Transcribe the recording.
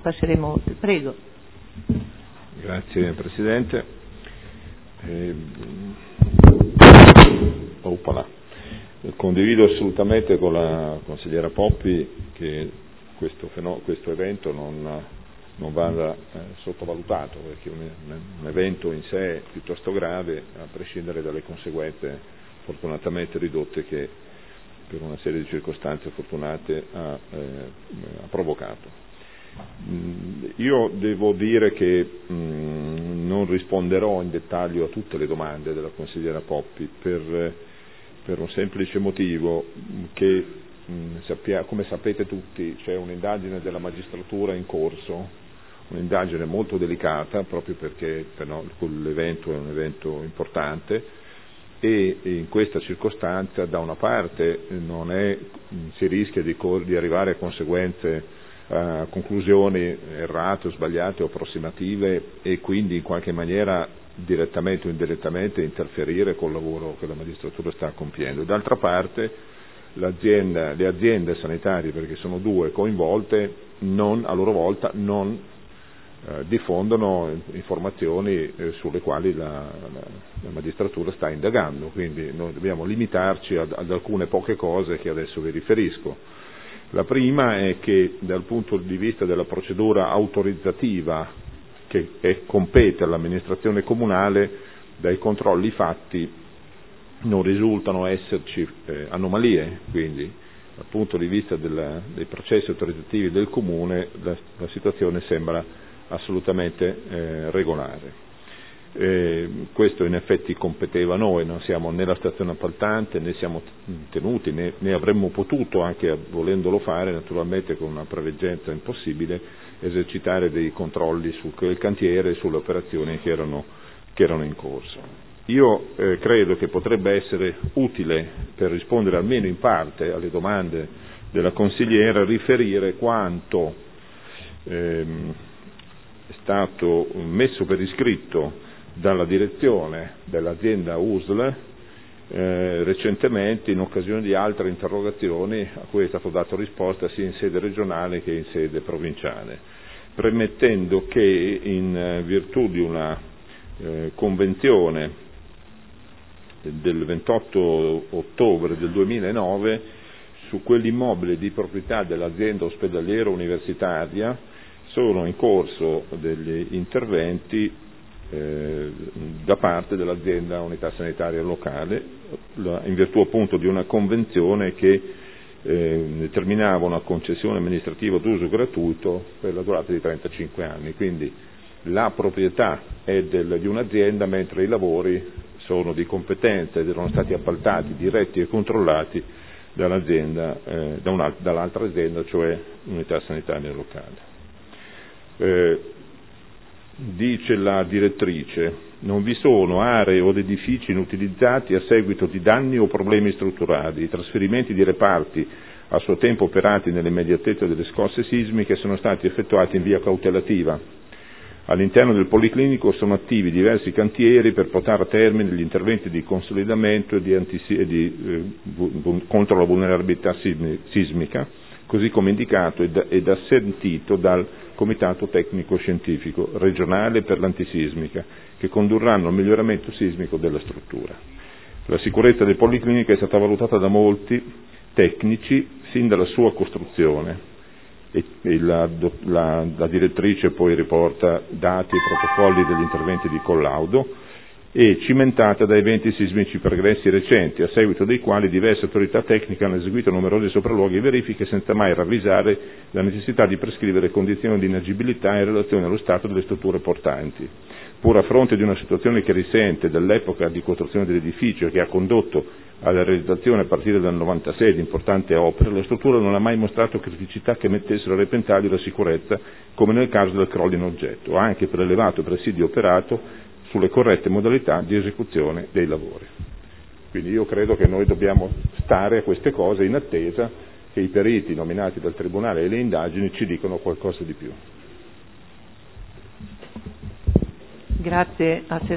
passeremo. Prego. Grazie Presidente. Condivido assolutamente con la consigliera Poppi che questo evento non va sottovalutato, perché un evento in sé è piuttosto grave, a prescindere dalle conseguenze fortunatamente ridotte che per una serie di circostanze fortunate ha provocato. Io devo dire che non risponderò in dettaglio a tutte le domande della consigliera Poppi per un semplice motivo che, come sapete tutti, c'è un'indagine della magistratura in corso, un'indagine molto delicata proprio perché l'evento è un evento importante e in questa circostanza da una parte si rischia di arrivare a conseguenze, a conclusioni errate o sbagliate o approssimative e quindi in qualche maniera direttamente o indirettamente interferire col lavoro che la magistratura sta compiendo. D'altra parte le aziende sanitarie, perché sono due coinvolte, a loro volta non diffondono informazioni sulle quali la magistratura sta indagando, quindi noi dobbiamo limitarci ad alcune poche cose che adesso vi riferisco. La prima è che dal punto di vista della procedura autorizzativa che compete all'amministrazione comunale, dai controlli fatti non risultano esserci anomalie, quindi dal punto di vista dei processi autorizzativi del comune la situazione sembra assolutamente regolare. Questo in effetti competeva a noi, non siamo né la stazione appaltante né siamo tenuti né avremmo potuto, anche volendolo fare naturalmente con una preveggenza impossibile, esercitare dei controlli su quel cantiere e sulle operazioni che erano in corso. Io credo che potrebbe essere utile, per rispondere almeno in parte alle domande della consigliera, riferire quanto è stato messo per iscritto dalla direzione dell'azienda USL recentemente in occasione di altre interrogazioni a cui è stato dato risposta sia in sede regionale che in sede provinciale, premettendo che in virtù di una convenzione del 28 ottobre del 2009 su quell'immobile di proprietà dell'azienda ospedaliera universitaria sono in corso degli interventi da parte dell'azienda unità sanitaria locale, in virtù appunto di una convenzione che determinava una concessione amministrativa d'uso gratuito per la durata di 35 anni, quindi la proprietà è di un'azienda mentre i lavori sono di competenza ed erano stati appaltati, diretti e controllati dall'azienda, dall'altra azienda, cioè l'unità sanitaria locale. Dice la direttrice: non vi sono aree o edifici inutilizzati a seguito di danni o problemi strutturali. I trasferimenti di reparti a suo tempo operati nell'immediatezza delle scosse sismiche sono stati effettuati in via cautelativa. All'interno del Policlinico sono attivi diversi cantieri per portare a termine gli interventi di consolidamento e contro la vulnerabilità sismica, così come indicato ed assentito dal Comitato Tecnico Scientifico regionale per l'antisismica, che condurranno al miglioramento sismico della struttura. La sicurezza del Policlinico è stata valutata da molti tecnici sin dalla sua costruzione e la direttrice poi riporta dati e protocolli degli interventi di collaudo e cimentata da eventi sismici pregressi recenti, a seguito dei quali diverse autorità tecniche hanno eseguito numerosi sopralluoghi e verifiche senza mai ravvisare la necessità di prescrivere condizioni di inagibilità in relazione allo stato delle strutture portanti. Pur a fronte di una situazione che risente dell'epoca di costruzione dell'edificio che ha condotto alla realizzazione a partire dal 96 di importanti opere, la struttura non ha mai mostrato criticità che mettessero a repentaglio la sicurezza, come nel caso del crollo in oggetto, anche per l'elevato presidio operato sulle corrette modalità di esecuzione dei lavori. Quindi io credo che noi dobbiamo stare a queste cose in attesa che i periti nominati dal Tribunale e le indagini ci dicano qualcosa di più. Grazie a